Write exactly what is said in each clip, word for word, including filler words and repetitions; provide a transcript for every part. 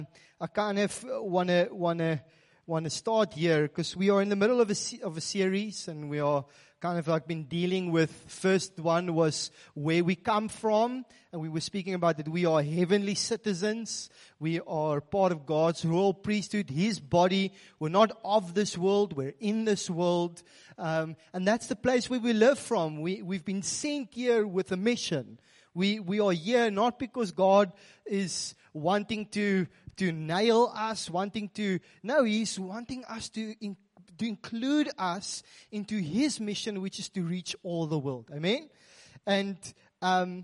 I kind of wanna wanna wanna start here because we are in the middle of a se- of a series, and we are kind of like been dealing with. First one was where we come from, and we were speaking about that we are heavenly citizens. We are part of God's royal priesthood, His body. We're not of this world. We're in this world, um, and that's the place where we live from. We we've been sent here with a mission. We we are here not because God is wanting to to nail us, wanting to, no, He's wanting us to, in, to include us into His mission, which is to reach all the world. Amen? And um,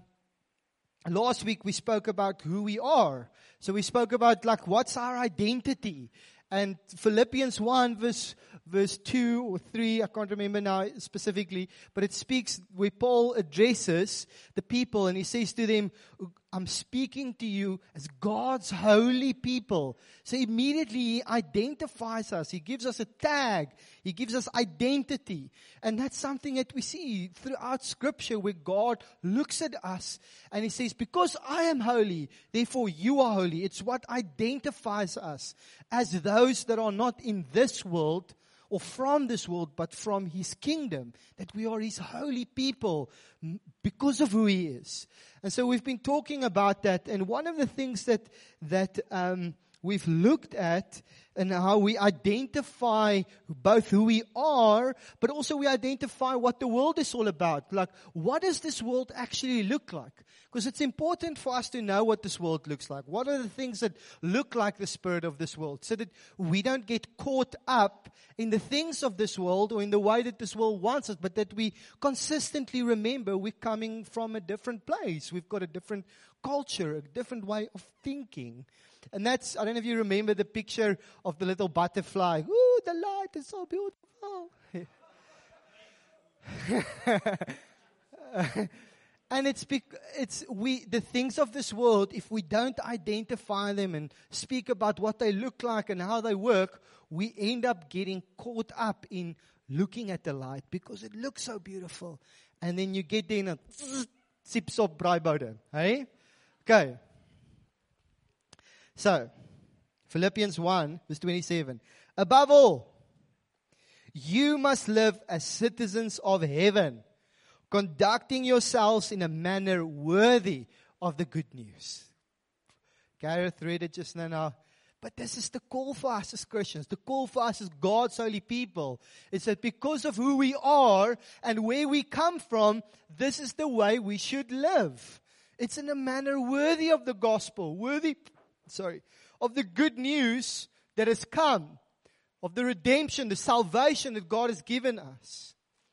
last week we spoke about who we are. So we spoke about like what's our identity. And Philippians one verse, verse two or three, I can't remember now specifically, but it speaks where Paul addresses the people and he says to them, I'm speaking to you as God's holy people. So immediately He identifies us. He gives us a tag. He gives us identity. And that's something that we see throughout Scripture where God looks at us and He says, because I am holy, therefore you are holy. It's what identifies us as those that are not in this world or from this world, but from His kingdom, that we are His holy people because of who He is. And so we've been talking about that, and one of the things that that um, we've looked at and how we identify both who we are, but also we identify what the world is all about. Like, what does this world actually look like? Because it's important for us to know what this world looks like. What are the things that look like the spirit of this world, so that we don't get caught up in the things of this world or in the way that this world wants us, but that we consistently remember we're coming from a different place. We've got a different culture, a different way of thinking. And that's, I don't know if you remember the picture of the little butterfly. Ooh, the light is so beautiful. And it's bec- it's we the things of this world, if we don't identify them and speak about what they look like and how they work, we end up getting caught up in looking at the light because it looks so beautiful. And then you get there and it sips op braaiboude. Hey? Okay. So, Philippians one, verse twenty-seven. Above all, you must live as citizens of heaven, conducting yourselves in a manner worthy of the good news. Gareth read it just now. But this is the call for us as Christians. The call for us as God's holy people. It's that because of who we are and where we come from, this is the way we should live. It's in a manner worthy of the gospel, worthy, sorry, of the good news that has come, of the redemption, the salvation that God has given us.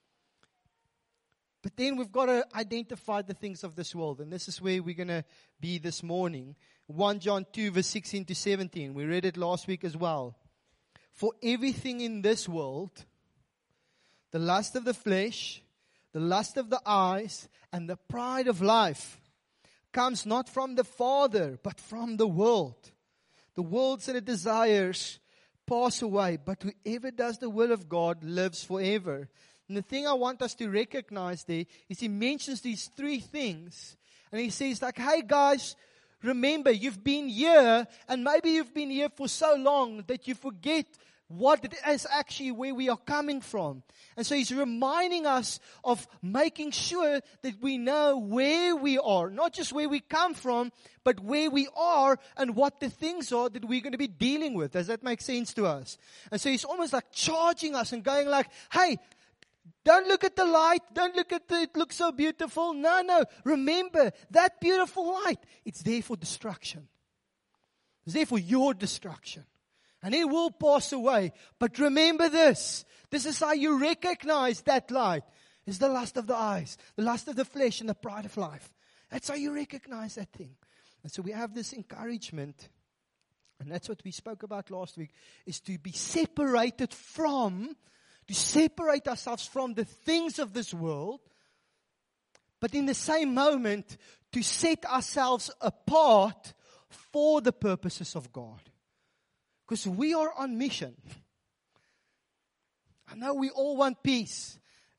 But then we've got to identify the things of this world. And this is where we're going to be this morning. First John two, verse sixteen to seventeen. We read it last week as well. For everything in this world, the lust of the flesh, the lust of the eyes, and the pride of life, comes not from the Father, but from the world. The world's and its desires pass away, but whoever does the will of God lives forever. And the thing I want us to recognize there is He mentions these three things. And He says like, hey guys, remember you've been here, and maybe you've been here for so long that you forget what it is actually where we are coming from. And so He's reminding us of making sure that we know where we are, not just where we come from, but where we are and what the things are that we're going to be dealing with. Does that make sense to us? And so He's almost like charging us and going like, hey, don't look at the light. Don't look at the, it looks so beautiful. No, no. Remember, that beautiful light, it's there for destruction. It's there for your destruction. And it will pass away. But remember this. This is how you recognize that light. It's the lust of the eyes, the lust of the flesh, and the pride of life. That's how you recognize that thing. And so we have this encouragement. And that's what we spoke about last week, is to be separated from, to separate ourselves from the things of this world, but in the same moment, to set ourselves apart for the purposes of God. Because we are on mission. I know we all want peace.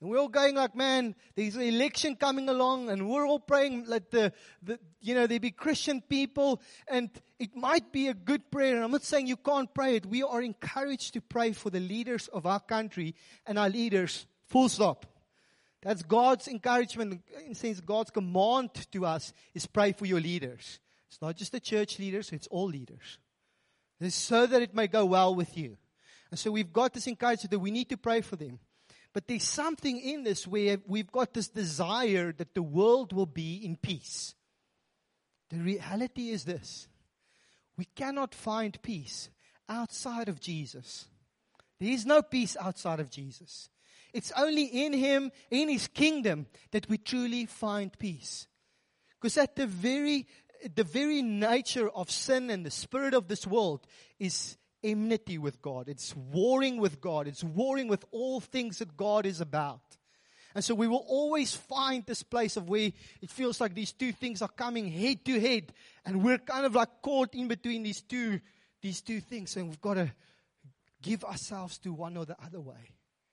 And we're all going like, man, there's an election coming along, and we're all praying that the, the, you know, there be Christian people, and it might be a good prayer. And I'm not saying you can't pray it. We are encouraged to pray for the leaders of our country and our leaders, full stop. That's God's encouragement. In a sense, God's command to us is pray for your leaders. It's not just the church leaders, it's all leaders. It's so that it may go well with you. And so we've got this encouragement that we need to pray for them. But there's something in this where we've got this desire that the world will be in peace. The reality is this. We cannot find peace outside of Jesus. There is no peace outside of Jesus. It's only in Him, in His kingdom, that we truly find peace. Because at the very, the very nature of sin and the spirit of this world is enmity with God. It's warring with God. It's warring with all things that God is about. And so we will always find this place of where it feels like these two things are coming head to head. And we're kind of like caught in between these two, these two things. And we've got to give ourselves to one or the other way.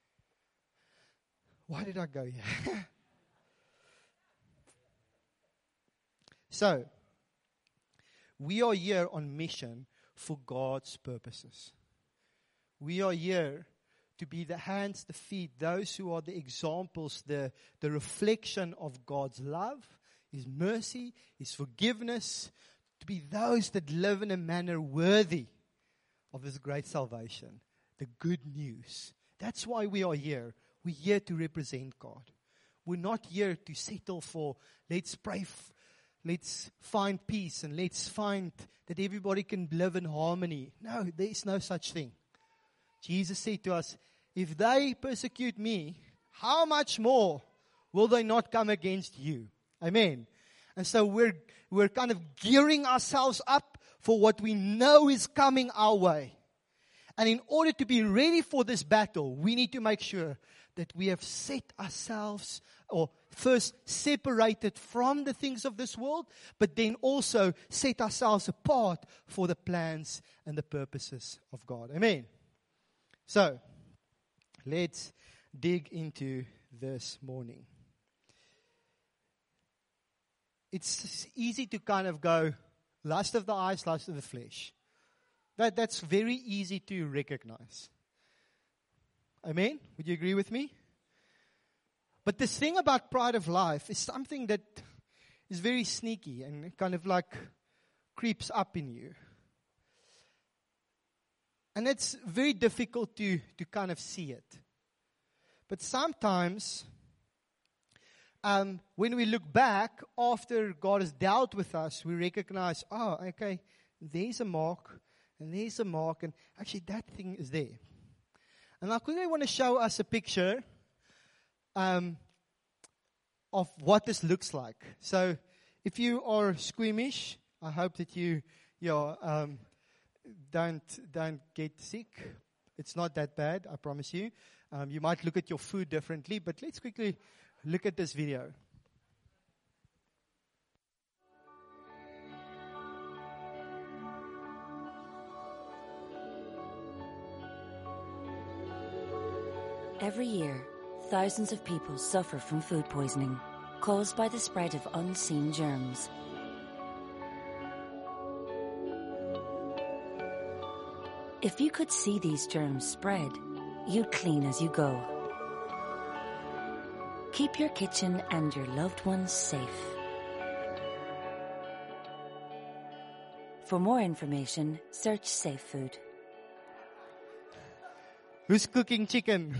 Why did I go here? So, we are here on mission for God's purposes. We are here to be the hands, the feet, those who are the examples, the, the reflection of God's love, His mercy, His forgiveness, to be those that live in a manner worthy of this great salvation, the good news. That's why we are here. We're here to represent God. We're not here to settle for, let's pray, f- let's find peace, and let's find that everybody can live in harmony. No, there is no such thing. Jesus said to us, if they persecute me, how much more will they not come against you? Amen. And so we're, we're kind of gearing ourselves up for what we know is coming our way. And in order to be ready for this battle, we need to make sure that we have set ourselves, or first separated from the things of this world, but then also set ourselves apart for the plans and the purposes of God. Amen. So, let's dig into this morning. It's easy to kind of go, lust of the eyes, lust of the flesh. That, that's very easy to recognize. Amen? Would you agree with me? But this thing about pride of life is something that is very sneaky and kind of like creeps up in you. And it's very difficult to, to kind of see it. But sometimes, um, when we look back after God has dealt with us, we recognize, oh, okay, there's a mark, and there's a mark, and actually that thing is there. And I quickly want to show us a picture um, of what this looks like. So, if you are squeamish, I hope that you, you know, um, don't don't get sick. It's not that bad, I promise you. Um, you might look at your food differently, but let's quickly look at this video. Every year, thousands of people suffer from food poisoning, caused by the spread of unseen germs. If you could see these germs spread, you'd clean as you go. Keep your kitchen and your loved ones safe. For more information, search Safe Food. Who's cooking chicken?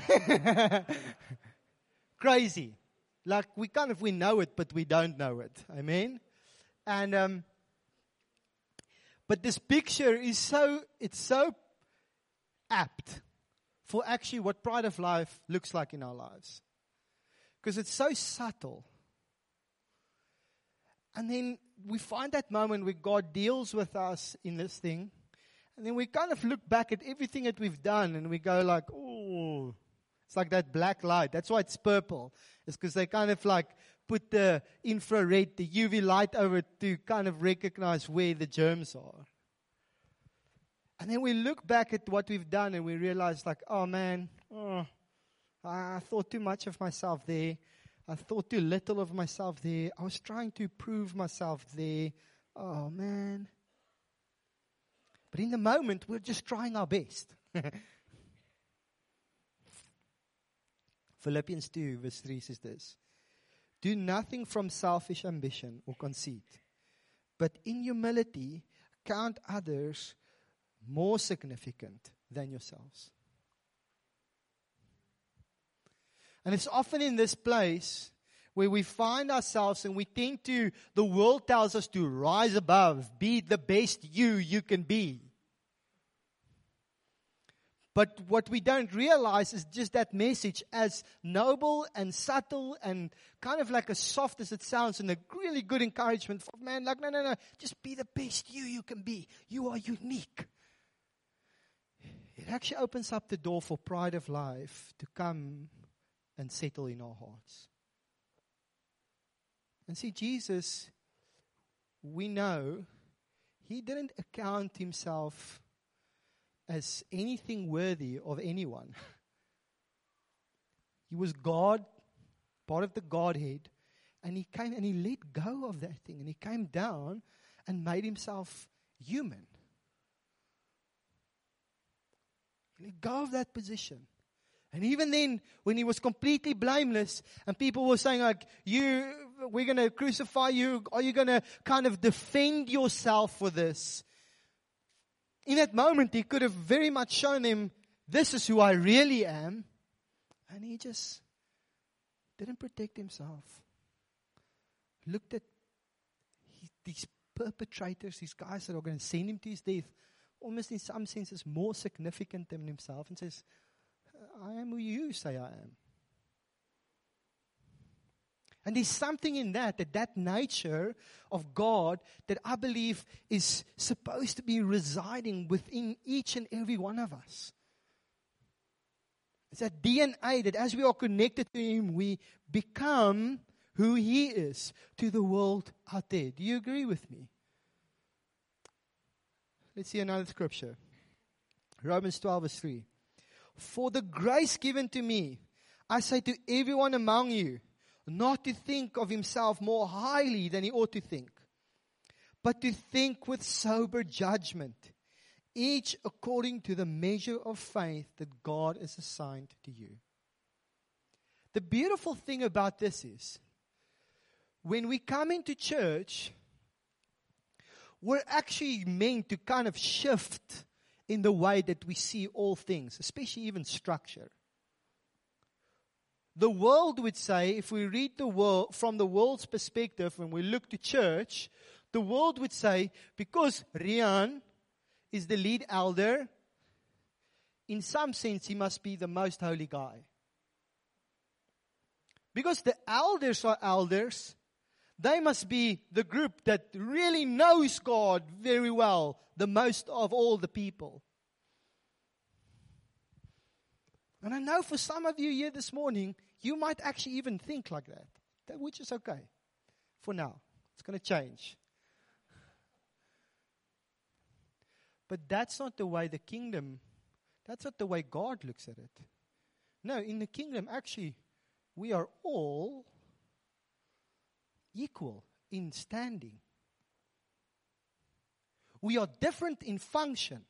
Crazy. Like we kind of, we know it, but we don't know it. Amen? And, um, but this picture is so, it's so apt for actually what pride of life looks like in our lives. Because it's so subtle. And then we find that moment where God deals with us in this thing. And then we kind of look back at everything that we've done and we go like, oh, it's like that black light. That's why it's purple. It's because they kind of like put the infrared, the U V light over it to kind of recognize where the germs are. And then we look back at what we've done and we realize like, oh man, oh, I, I thought too much of myself there. I thought too little of myself there. I was trying to prove myself there. Oh, man. But in the moment, we're just trying our best. Philippians two, verse three says this. Do nothing from selfish ambition or conceit, but in humility count others more significant than yourselves. And it's often in this place where we find ourselves and we tend to, the world tells us to rise above, be the best you you can be. But what we don't realize is just that message, as noble and subtle and kind of like as soft as it sounds, and a really good encouragement for man, like, no, no, no, just be the best you you can be. You are unique. It actually opens up the door for pride of life to come and settle in our hearts. And see, Jesus, we know, he didn't account himself as anything worthy of anyone. He was God, part of the Godhead, and he came and he let go of that thing, and he came down and made himself human. He let go of that position. And even then, when he was completely blameless, and people were saying like, you, we're going to crucify you, are you going to kind of defend yourself for this? In that moment, he could have very much shown them, this is who I really am. And he just didn't protect himself. Looked at he, these perpetrators, these guys that are going to send him to his death, almost in some senses more significant than himself, and says, I am who you say I am. And there's something in that, that that nature of God that I believe is supposed to be residing within each and every one of us. It's that D N A that as we are connected to Him, we become who He is to the world out there. Do you agree with me? Let's see another scripture. Romans twelve verse three. For the grace given to me, I say to everyone among you, not to think of himself more highly than he ought to think, but to think with sober judgment, each according to the measure of faith that God has assigned to you. The beautiful thing about this is, when we come into church, we're actually meant to kind of shift in the way that we see all things, especially even structure. The world would say, if we read the world from the world's perspective and we look to church, the world would say, because Rian is the lead elder, in some sense he must be the most holy guy. Because the elders are elders, they must be the group that really knows God very well, the most of all the people. And I know for some of you here this morning, you might actually even think like that, that which is okay for now. It's going to change. But that's not the way the kingdom, that's not the way God looks at it. No, in the kingdom, actually, we are all equal in standing. We are different in function,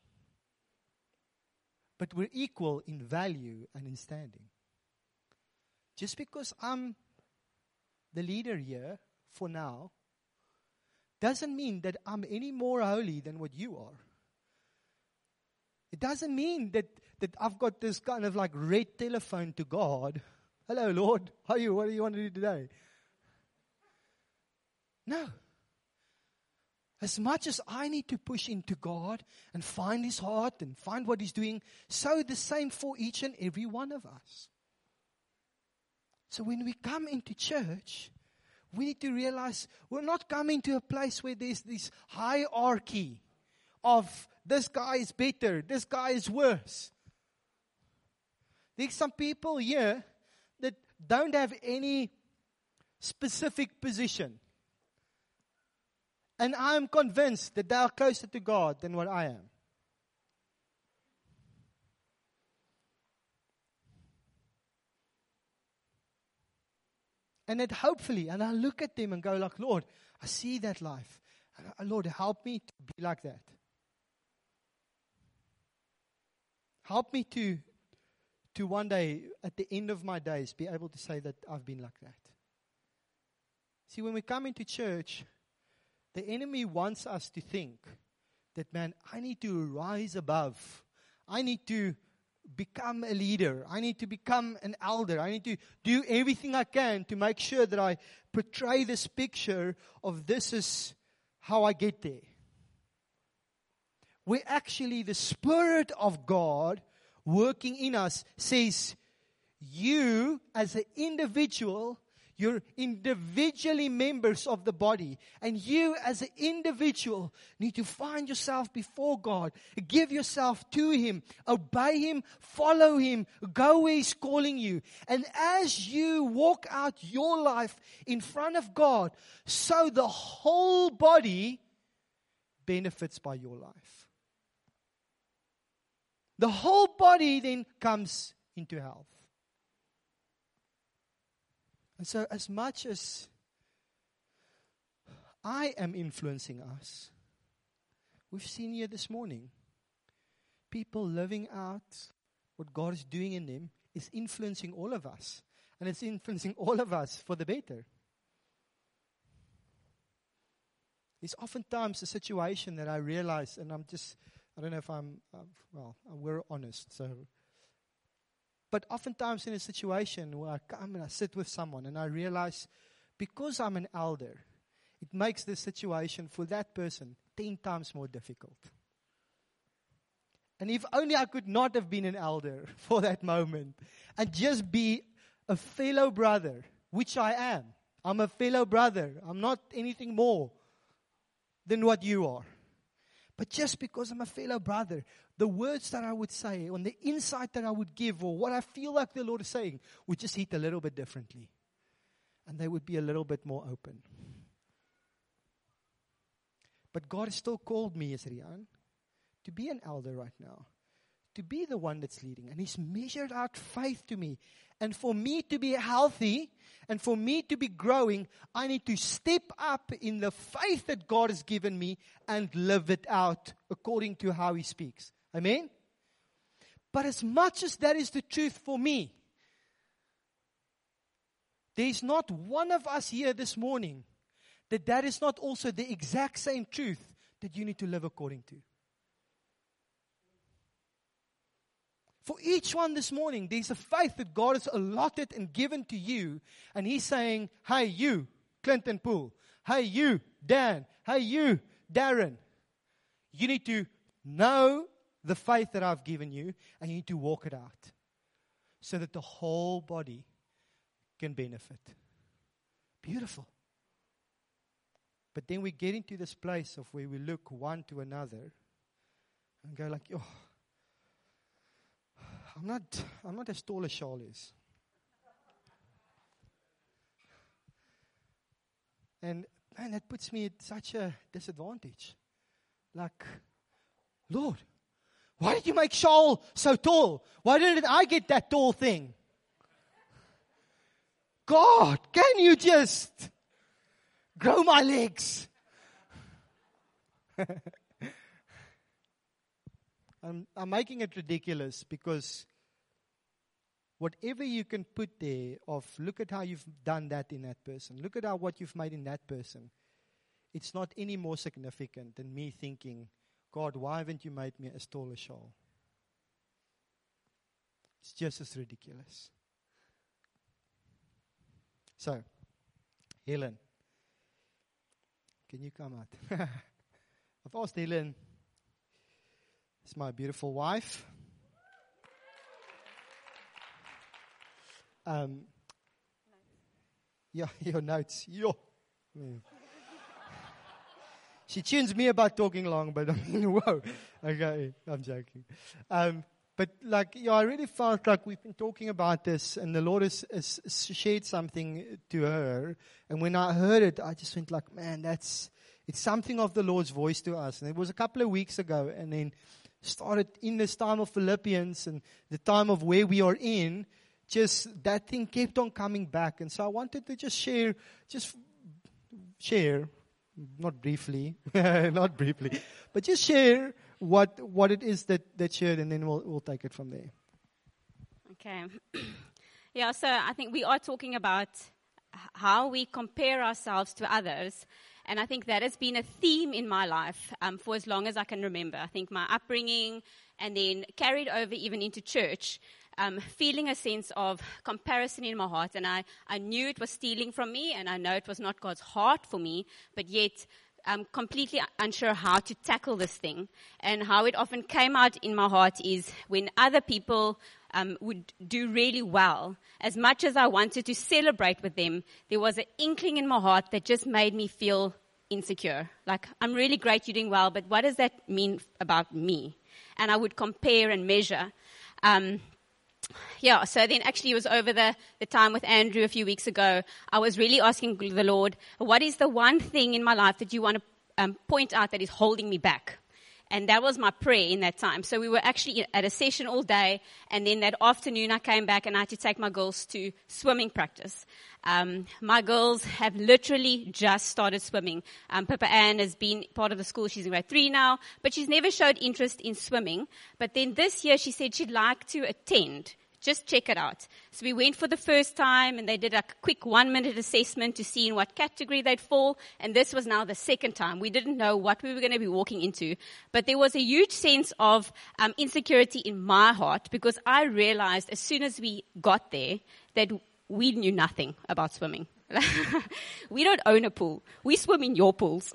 but we're equal in value and in standing. Just because I'm the leader here for now, doesn't mean that I'm any more holy than what you are. It doesn't mean that, that I've got this kind of like red telephone to God. Hello, Lord. How are you? What do you want to do today? No. As much as I need to push into God and find His heart and find what He's doing, so the same for each and every one of us. So when we come into church, we need to realize we're not coming to a place where there's this hierarchy of this guy is better, this guy is worse. There's some people here that don't have any specific position. And I'm convinced that they are closer to God than what I am. And that hopefully, and I look at them and go like, Lord, I see that life. And I, Lord, help me to be like that. Help me to, to one day, at the end of my days, be able to say that I've been like that. See, when we come into church, the enemy wants us to think that, man, I need to rise above. I need to become a leader. I need to become an elder. I need to do everything I can to make sure that I portray this picture of this is how I get there. Where actually the Spirit of God working in us says, you as an individual, you're individually members of the body. And you as an individual need to find yourself before God. Give yourself to Him. Obey Him. Follow Him. Go where He's calling you. And as you walk out your life in front of God, so the whole body benefits by your life. The whole body then comes into health. And so as much as I am influencing us, we've seen here this morning, people living out what God is doing in them is influencing all of us. And it's influencing all of us for the better. There's oftentimes a situation that I realize, and I'm just, I don't know if I'm, uh, well, we're honest, so. But oftentimes in a situation where I come and I sit with someone and I realize, because I'm an elder, it makes the situation for that person ten times more difficult. And if only I could not have been an elder for that moment and just be a fellow brother, which I am. I'm a fellow brother. I'm not anything more than what you are. But just because I'm a fellow brother, the words that I would say, on the insight that I would give, or what I feel like the Lord is saying, would just hit a little bit differently. And they would be a little bit more open. But God has still called me as Rian to be an elder right now. To be the one that's leading. And He's measured out faith to me. And for me to be healthy, and for me to be growing, I need to step up in the faith that God has given me and live it out according to how He speaks. Amen? But as much as that is the truth for me, there's not one of us here this morning that that is not also the exact same truth that you need to live according to. For each one this morning, there's a faith that God has allotted and given to you. And He's saying, hey, you, Clinton Poole. Hey, you, Dan. Hey, you, Darren. You need to know the faith that I've given you, and you need to walk it out so that the whole body can benefit. Beautiful. But then we get into this place of where we look one to another and go like, oh, I'm not, I'm not as tall as Charles is. And man, that puts me at such a disadvantage. Like, Lord, why did you make Charles so tall? Why didn't I get that tall thing? God, can you just grow my legs? I'm, I'm making it ridiculous because whatever you can put there of look at how you've done that in that person, look at how what you've made in that person, it's not any more significant than me thinking, God, why haven't you made me as tall as Charles? It's just as ridiculous. So, Helen, can you come out? I've asked Helen. It's my beautiful wife. Um, yeah, your notes. Yo. Mm. She tunes me about talking long, but I mean, whoa. Okay, I'm joking. Um, but like, yeah, I really felt like we've been talking about this, and the Lord has, has shared something to her. And when I heard it, I just went like, man, that's, it's something of the Lord's voice to us. And it was a couple of weeks ago, and then started in this time of Philippians and the time of where we are in, just that thing kept on coming back. And so I wanted to just share, just share, not briefly, not briefly, but just share what what it is that that shared, and then we'll we'll take it from there. Okay. Yeah, so I think we are talking about how we compare ourselves to others. And I think that has been a theme in my life um, for as long as I can remember. I think my upbringing and then carried over even into church, um, feeling a sense of comparison in my heart. And I, I knew it was stealing from me, and I know it was not God's heart for me, but yet I'm completely unsure how to tackle this thing. And how it often came out in my heart is when other people um, would do really well, as much as I wanted to celebrate with them, there was an inkling in my heart that just made me feel insecure. Like, I'm really great, you're doing well, but what does that mean about me? And I would compare and measure. Um, yeah, so then actually it was over the, the time with Andrew a few weeks ago. I was really asking the Lord, what is the one thing in my life that you want to um, point out that is holding me back? And that was my prayer in that time. So we were actually at a session all day, and then that afternoon I came back and I had to take my girls to swimming practice. Um, my girls have literally just started swimming. Um, Pippa Ann has been part of the school. She's in grade three now, but she's never showed interest in swimming. But then this year she said she'd like to attend. Just check it out. So we went for the first time, and they did a quick one-minute assessment to see in what category they'd fall. And this was now the second time. We didn't know what we were going to be walking into. But there was a huge sense of um, insecurity in my heart, because I realized as soon as we got there that we knew nothing about swimming. We don't own a pool. We swim in your pools.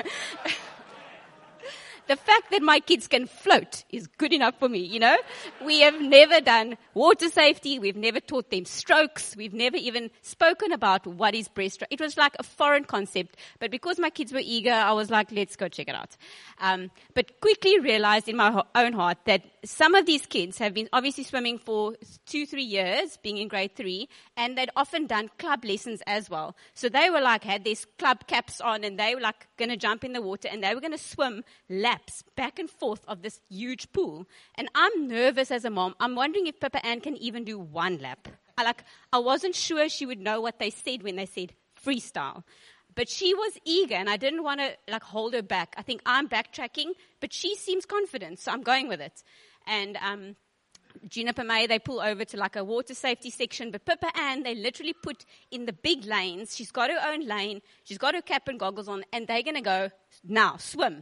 The fact that my kids can float is good enough for me, you know. We have never done water safety. We've never taught them strokes. We've never even spoken about what is breaststroke. It was like a foreign concept. But because my kids were eager, I was like, let's go check it out. Um, but quickly realized in my ho- own heart that some of these kids have been obviously swimming for two, three years, being in grade three, and they'd often done club lessons as well. So they were like, had these club caps on, and they were like going to jump in the water, and they were going to swim laps back and forth of this huge pool. And I'm nervous as a mom. I'm wondering if Pippa Ann can even do one lap. I like, I wasn't sure she would know what they said when they said freestyle. But she was eager, and I didn't want to like hold her back. I think I'm backtracking, but she seems confident, so I'm going with it. And um, Juniper May, they pull over to like a water safety section, but Pippa Ann, they literally put in the big lanes. She's got her own lane. She's got her cap and goggles on, and they're going to go, now, swim.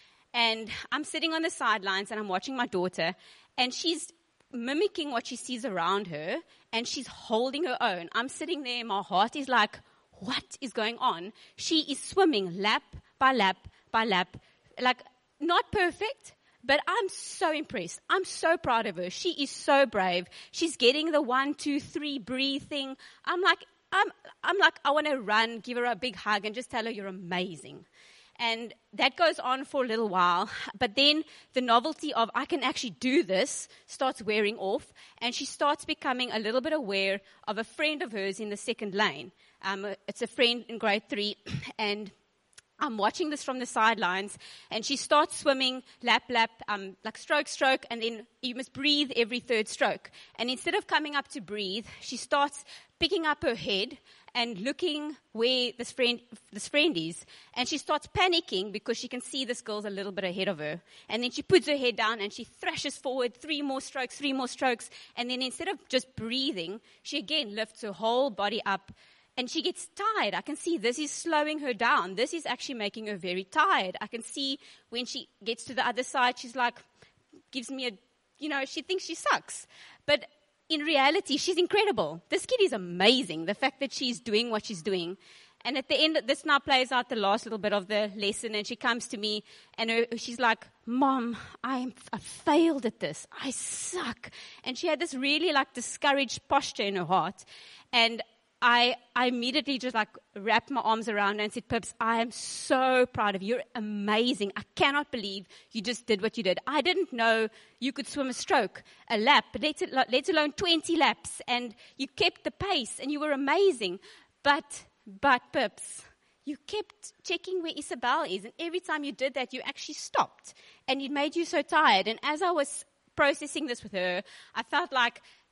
And I'm sitting on the sidelines, and I'm watching my daughter, and she's mimicking what she sees around her, and she's holding her own. I'm sitting there, my heart is like, what is going on? She is swimming lap by lap by lap, like not perfect, but I'm so impressed. I'm so proud of her. She is so brave. She's getting the one, two, three breathe thing. I'm like, I'm, I'm like, I want to run, give her a big hug, and just tell her you're amazing. And that goes on for a little while. But then the novelty of I can actually do this starts wearing off. And she starts becoming a little bit aware of a friend of hers in the second lane. Um, it's a friend in grade three. And I'm watching this from the sidelines. And she starts swimming lap, lap, um, like stroke, stroke. And then you must breathe every third stroke. And instead of coming up to breathe, she starts picking up her head and looking where this friend this friend is. And she starts panicking because she can see this girl's a little bit ahead of her. And then she puts her head down and she thrashes forward, three more strokes, three more strokes. And then instead of just breathing, she again lifts her whole body up. And she gets tired. I can see this is slowing her down. This is actually making her very tired. I can see when she gets to the other side, she's like, gives me a, you know, she thinks she sucks. But in reality, she's incredible. This kid is amazing, the fact that she's doing what she's doing. And at the end, this now plays out the last little bit of the lesson, and she comes to me, and her, she's like, Mom, I'm, I failed at this. I suck. And she had this really, like, discouraged posture in her heart. And I, I immediately just, like, wrapped my arms around her and said, Pips, I am so proud of you. You're amazing. I cannot believe you just did what you did. I didn't know you could swim a stroke, a lap, let, let alone twenty laps. And you kept the pace, and you were amazing. But, but, Pips, you kept checking where Isabel is. And every time you did that, you actually stopped. And it made you so tired. And as I was processing this with her, I felt like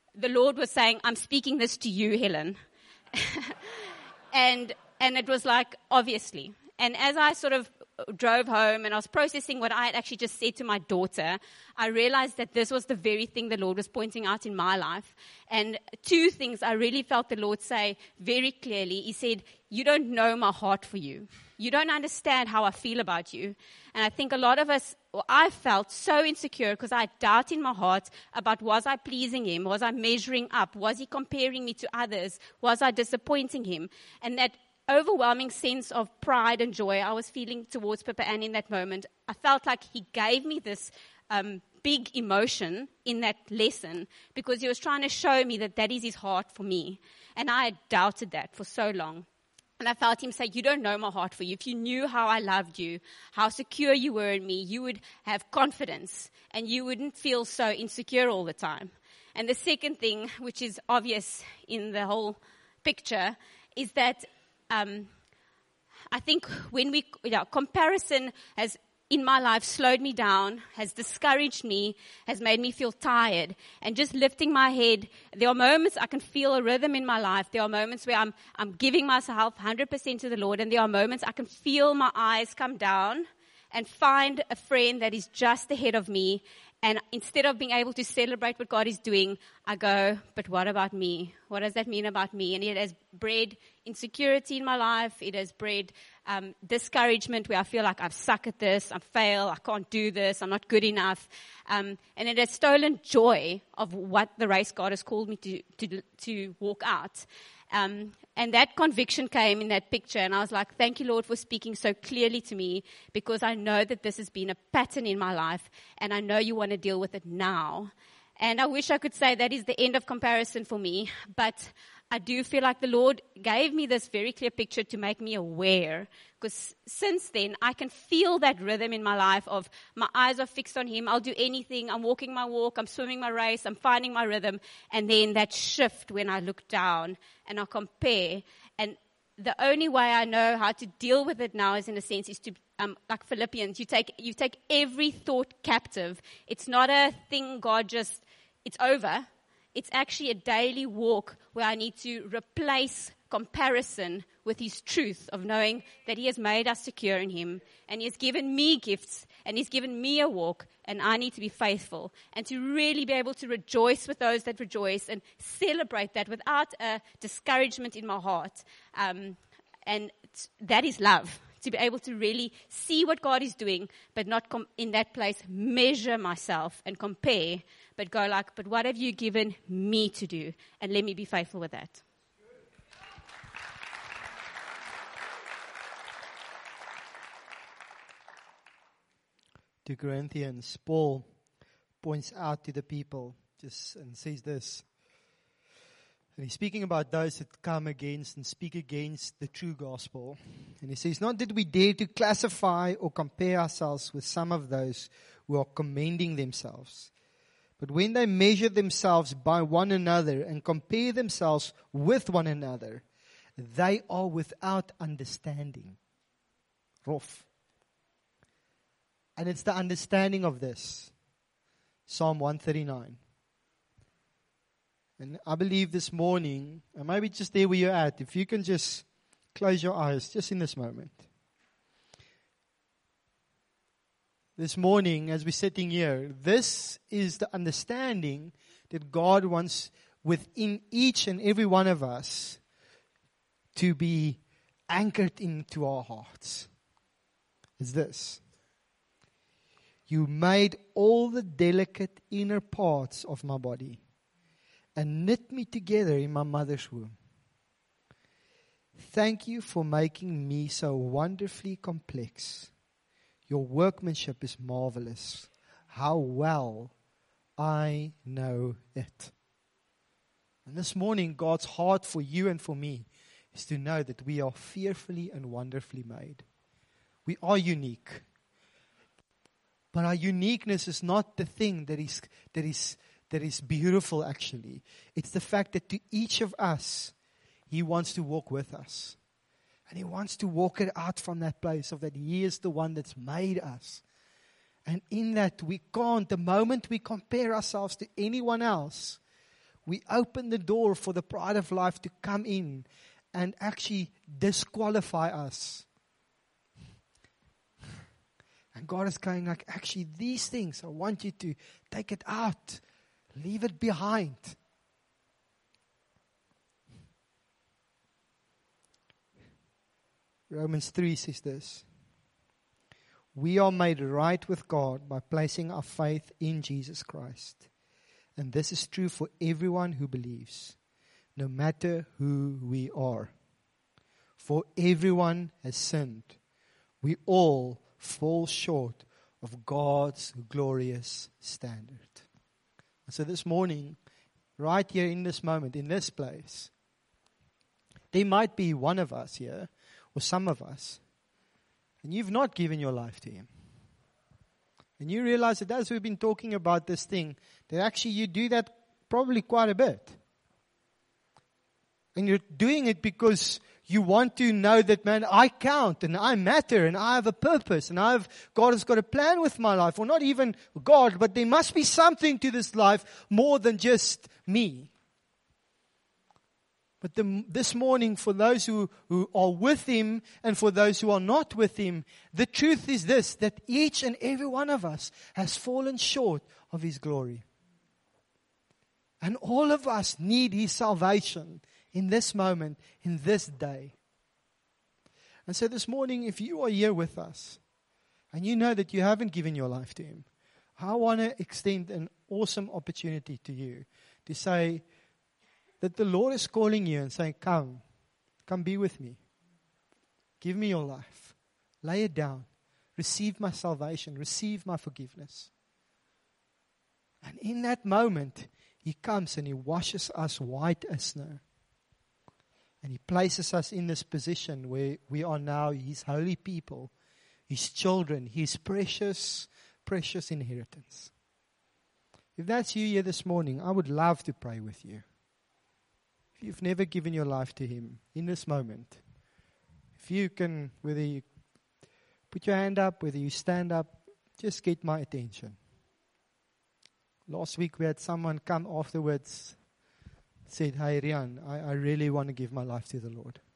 the Lord was saying, I'm speaking this to you, Helen. and and it was like, obviously. And as I sort of drove home and I was processing what I had actually just said to my daughter, I realized that this was the very thing the Lord was pointing out in my life. And two things I really felt the Lord say very clearly. He said, you don't know my heart for you. You don't understand how I feel about you. And I think a lot of us, well, I felt so insecure because I had doubt in my heart about, was I pleasing him? Was I measuring up? Was he comparing me to others? Was I disappointing him? And that overwhelming sense of pride and joy I was feeling towards Papa Ann in that moment, I felt like he gave me this um, big emotion in that lesson because he was trying to show me that that is his heart for me. And I had doubted that for so long. And I felt him say, you don't know my heart for you. If you knew how I loved you, how secure you were in me, you would have confidence and you wouldn't feel so insecure all the time. And the second thing, which is obvious in the whole picture, is that Um, I think when we, you know, comparison has, in my life, slowed me down, has discouraged me, has made me feel tired. And just lifting my head, there are moments I can feel a rhythm in my life. There are moments where I'm, I'm giving myself one hundred percent to the Lord. And there are moments I can feel my eyes come down and find a friend that is just ahead of me. And instead of being able to celebrate what God is doing, I go, but what about me? What does that mean about me? And it has bred insecurity in my life. It has bred um, discouragement where I feel like I suck at this, I fail, I can't do this, I'm not good enough. Um, and it has stolen joy of what the race God has called me to to, to walk out. Um, and that conviction came in that picture, and I was like, thank you, Lord, for speaking so clearly to me, because I know that this has been a pattern in my life, and I know you want to deal with it now. And I wish I could say that is the end of comparison for me, but I do feel like the Lord gave me this very clear picture to make me aware, because since then I can feel that rhythm in my life of my eyes are fixed on Him. I'll do anything. I'm walking my walk. I'm swimming my race. I'm finding my rhythm. And then that shift when I look down and I compare. And the only way I know how to deal with it now is, in a sense, is to, um, like Philippians, you take, you take every thought captive. It's not a thing God just, it's over. It's actually a daily walk where I need to replace comparison with His truth of knowing that He has made us secure in Him, and He has given me gifts, and He's given me a walk, and I need to be faithful and to really be able to rejoice with those that rejoice and celebrate that without a discouragement in my heart. Um, and that is love. To be able to really see what God is doing, but not com- in that place measure myself and compare, but go like, but what have you given me to do? And let me be faithful with that. To Corinthians, Paul points out to the people just and says this. And he's speaking about those that come against and speak against the true gospel. And he says, not that we dare to classify or compare ourselves with some of those who are commending themselves. But when they measure themselves by one another and compare themselves with one another, they are without understanding. Rough. And it's the understanding of this. Psalm one thirty-nine. And I believe this morning, and maybe just there where you're at, if you can just close your eyes just in this moment. This morning, as we're sitting here, this is the understanding that God wants within each and every one of us to be anchored into our hearts. It's this. You made all the delicate inner parts of my body and knit me together in my mother's womb. Thank you for making me so wonderfully complex. Your workmanship is marvelous. How well I know it. And this morning, God's heart for you and for me is to know that we are fearfully and wonderfully made. We are unique. But our uniqueness is not the thing that is that is that is beautiful, actually. It's the fact that to each of us, He wants to walk with us. And He wants to walk it out from that place of that He is the one that's made us. And in that we can't, the moment we compare ourselves to anyone else, we open the door for the pride of life to come in and actually disqualify us. And God is going like, actually, these things, I want you to take it out. Leave it behind. Romans three says this. We are made right with God by placing our faith in Jesus Christ. And this is true for everyone who believes, no matter who we are. For everyone has sinned. We all fall short of God's glorious standard. And so this morning, right here in this moment, in this place, there might be one of us here, or some of us, and you've not given your life to Him. And you realize that as we've been talking about this thing, that actually you do that probably quite a bit. And you're doing it because you want to know that, man, I count and I matter and I have a purpose and I've, God has got a plan with my life. Or not even God, but there must be something to this life more than just me. But the, this morning, for those who, who are with Him and for those who are not with Him, the truth is this, that each and every one of us has fallen short of His glory. And all of us need His salvation in this moment, in this day. And so this morning, if you are here with us, and you know that you haven't given your life to Him, I want to extend an awesome opportunity to you to say that the Lord is calling you and saying, come, come be with me. Give me your life. Lay it down. Receive my salvation. Receive my forgiveness. And in that moment, He comes and He washes us white as snow. And He places us in this position where we are now His holy people, His children, His precious, precious inheritance. If that's you here this morning, I would love to pray with you. If you've never given your life to Him in this moment, if you can, whether you put your hand up, whether you stand up, just get my attention. Last week we had someone come afterwards, said, hey Rian, I, I really want to give my life to the Lord.